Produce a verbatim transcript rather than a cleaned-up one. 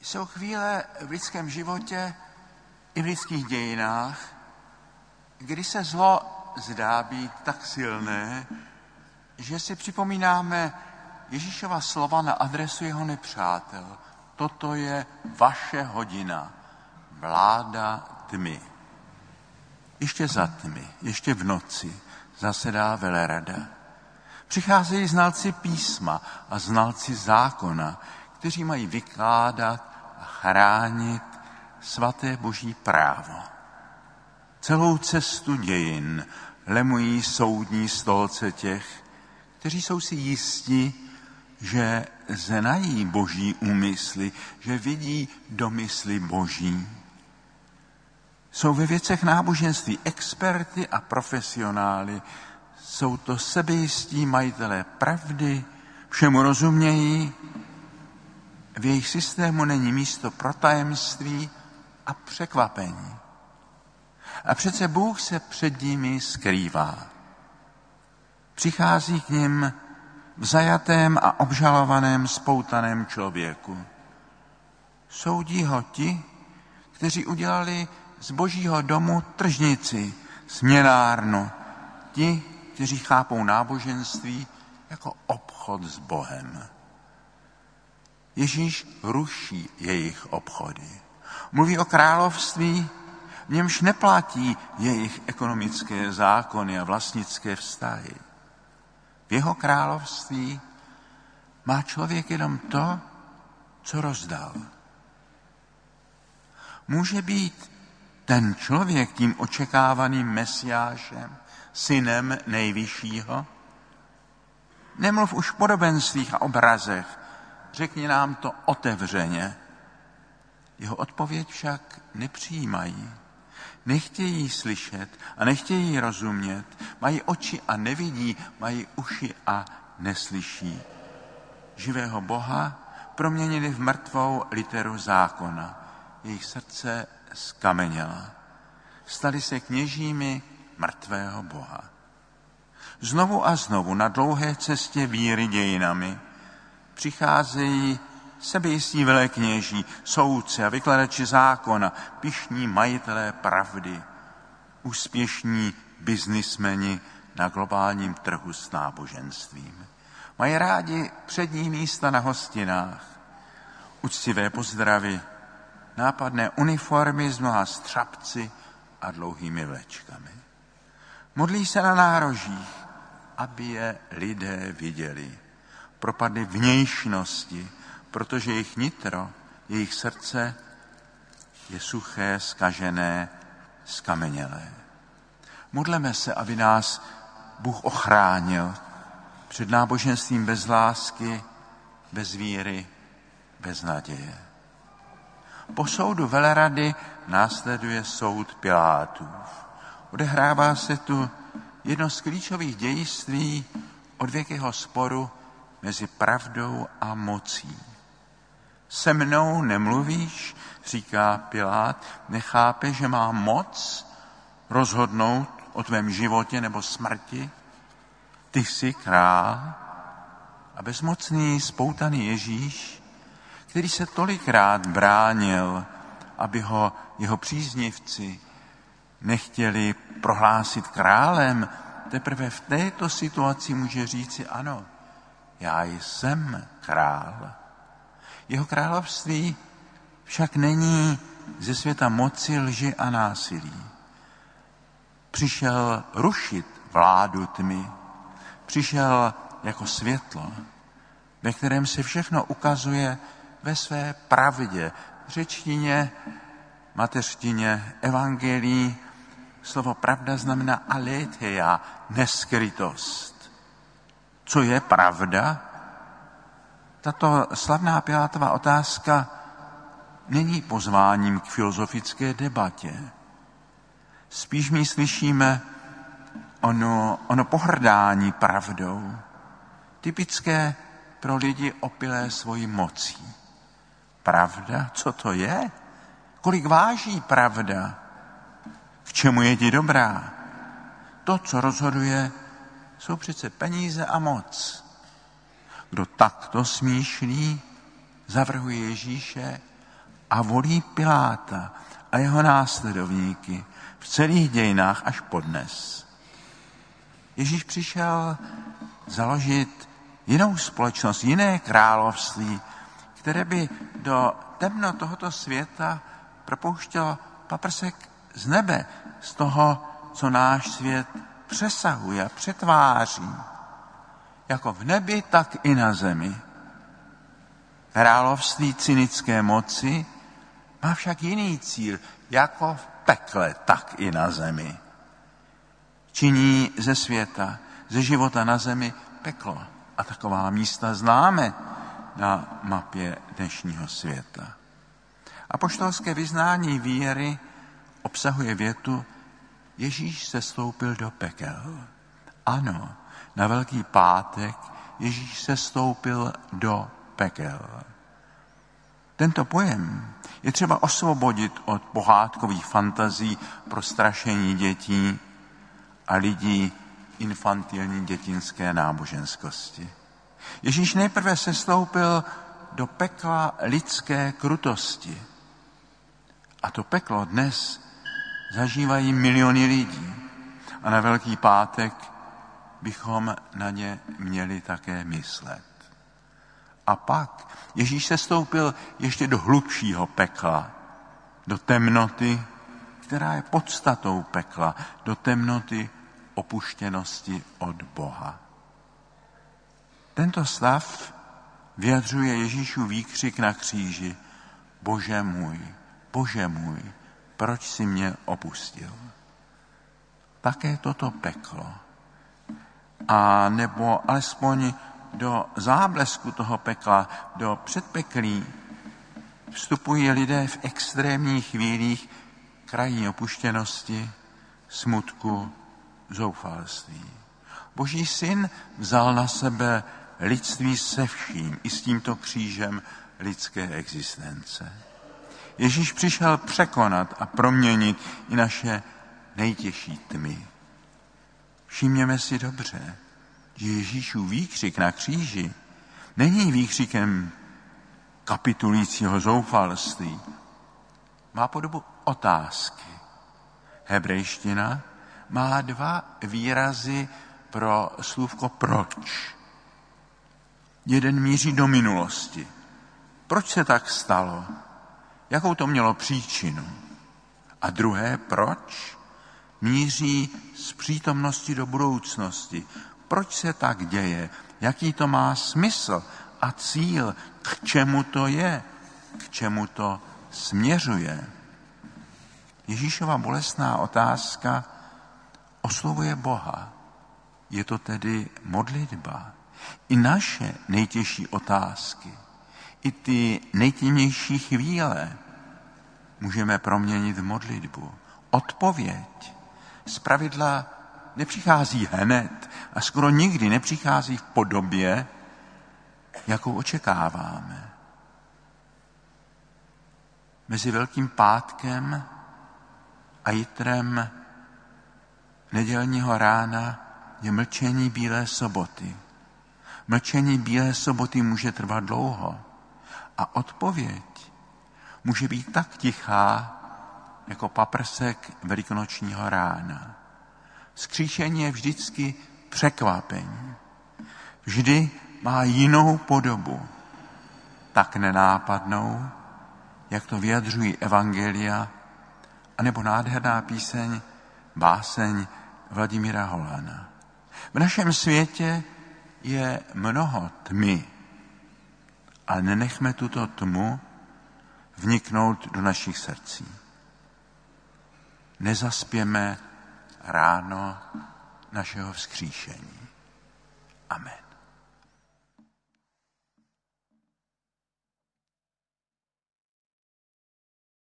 Jsou chvíle v lidském životě i v lidských dějinách, kdy se zlo zdá být tak silné, že si připomínáme Ježíšova slova na adresu jeho nepřátel. Toto je vaše hodina, vláda tmy. Ještě za tmy, ještě v noci zasedá velerada. Přicházejí znalci písma a znalci zákona, kteří mají vykládat a chránit svaté boží právo. Celou cestu dějin lemují soudní stolce těch, kteří jsou si jistí, že znají boží úmysly, že vidí domysly boží. Jsou ve věcech náboženství experty a profesionály, jsou to sebejistí majitelé pravdy, všemu rozumějí, v jejich systému není místo pro tajemství a překvapení. A přece Bůh se před nimi skrývá. Přichází k nim v zajatém a obžalovaném spoutaném člověku. Soudí ho ti, kteří udělali z božího domu tržnici, směnárnu, ti, kteří chápou náboženství jako obchod s Bohem. Ježíš ruší jejich obchody. Mluví o království, v němž neplatí jejich ekonomické zákony a vlastnické vztahy. V jeho království má člověk jenom to, co rozdal. Může být ten člověk tím očekávaným mesiášem, synem nejvyššího? Nemluv už v podobenstvích a obrazech, řekni nám to otevřeně. Jeho odpověď však nepřijímají. Nechtějí slyšet a nechtějí rozumět. Mají oči a nevidí, mají uši a neslyší. Živého Boha proměnili v mrtvou literu zákona. Jejich srdce skameněla. Stali se kněžími mrtvého Boha. Znovu a znovu na dlouhé cestě víry dějinami přicházejí sebejistí velekněží, soudci a vykladači zákona, pyšní majitelé pravdy, úspěšní biznismeni na globálním trhu s náboženstvím. Mají rádi přední místa na hostinách, uctivé pozdravy, nápadné uniformy s mnoha střapci a dlouhými vlečkami. Modlí se na nárožích, aby je lidé viděli. Propadli vnějšnosti, protože jejich nitro, jejich srdce je suché, zkažené, skamenělé. Modleme se, aby nás Bůh ochránil před náboženstvím bez lásky, bez víry, bez naděje. Po soudu velerady následuje soud Pilátův. Odehrává se tu jedno z klíčových dějství odvěkého sporu mezi pravdou a mocí. Se mnou nemluvíš, říká Pilát, nechápe, že má moc rozhodnout o tvém životě nebo smrti? Ty jsi král. A bezmocný, spoutaný Ježíš, který se tolikrát bránil, aby ho jeho příznivci nechtěli prohlásit králem, teprve v této situaci může říci ano, já jsem král. Jeho království však není ze světa moci, lži a násilí. Přišel rušit vládu tmy, přišel jako světlo, ve kterém se všechno ukazuje ve své pravdě, řečtině, mateřštině, evangelií. Slovo pravda znamená aletheia, neskrytost. Co je pravda? Tato slavná Pilátova otázka není pozváním k filozofické debatě. Spíš my slyšíme ono, ono pohrdání pravdou, typické pro lidi opilé svojí mocí. Pravda? Co to je? Kolik váží pravda? K čemu je ti dobrá? To, co rozhoduje, jsou přece peníze a moc. Kdo takto smýšlí, zavrhuje Ježíše a volí Piláta a jeho následovníky v celých dějinách až podnes. Ježíš přišel založit jinou společnost, jiné království, které by do temna tohoto světa propouštělo paprsek z nebe, z toho, co náš svět přesahuje a přetváří. Jako v nebi, tak i na zemi. Království cynické moci má však jiný cíl, jako v pekle, tak i na zemi. Činí ze světa, ze života na zemi peklo. A taková místa známe na mapě dnešního světa. Apoštolské vyznání víry obsahuje větu: Ježíš sestoupil do pekel. Ano, na Velký pátek Ježíš sestoupil do pekel. Tento pojem je třeba osvobodit od pohádkových fantazí pro strašení dětí a lidí infantilní dětinské náboženskosti. Ježíš nejprve sestoupil do pekla lidské krutosti. A to peklo dnes zažívají miliony lidí. A na Velký pátek bychom na ně měli také myslet. A pak Ježíš sestoupil ještě do hlubšího pekla, do temnoty, která je podstatou pekla, do temnoty opuštěnosti od Boha. Tento stav vyjadřuje Ježíšův výkřik na kříži: Bože můj, Bože můj, proč jsi mě opustil? Také toto peklo, a nebo alespoň do záblesku toho pekla, do předpeklí, vstupují lidé v extrémních chvílích krajní opuštěnosti, smutku, zoufalství. Boží syn vzal na sebe lidství se vším, i s tímto křížem lidské existence. Ježíš přišel překonat a proměnit i naše nejtěžší tmy. Všimněme si dobře, že Ježíšův výkřik na kříži není výkřikem kapitulujícího zoufalství. Má podobu otázky. Hebrejština má dva výrazy pro slůvko proč. Jeden míří do minulosti. Proč se tak stalo? Jakou to mělo příčinu? A druhé proč míří z přítomnosti do budoucnosti. Proč se tak děje? Jaký to má smysl a cíl? K čemu to je? K čemu to směřuje? Ježíšova bolestná otázka oslovuje Boha. Je to tedy modlitba. I naše nejtěžší otázky, i ty nejtemnější chvíle můžeme proměnit v modlitbu. Odpověď zpravidla nepřichází hned a skoro nikdy nepřichází v podobě, jakou očekáváme. Mezi Velkým pátkem a jitrem nedělního rána je mlčení Bílé soboty. Mlčení Bílé soboty může trvat dlouho a odpověď může být tak tichá, jako paprsek velikonočního rána. Vzkříšení je vždycky překvapení. Vždy má jinou podobu, tak nenápadnou, jak to vyjadřují evangelia, anebo nádherná píseň, báseň Vladimíra Holana. V našem světě je mnoho tmy, ale nenechme tuto tmu vniknout do našich srdcí. Nezaspěme ráno našeho vzkříšení. Amen.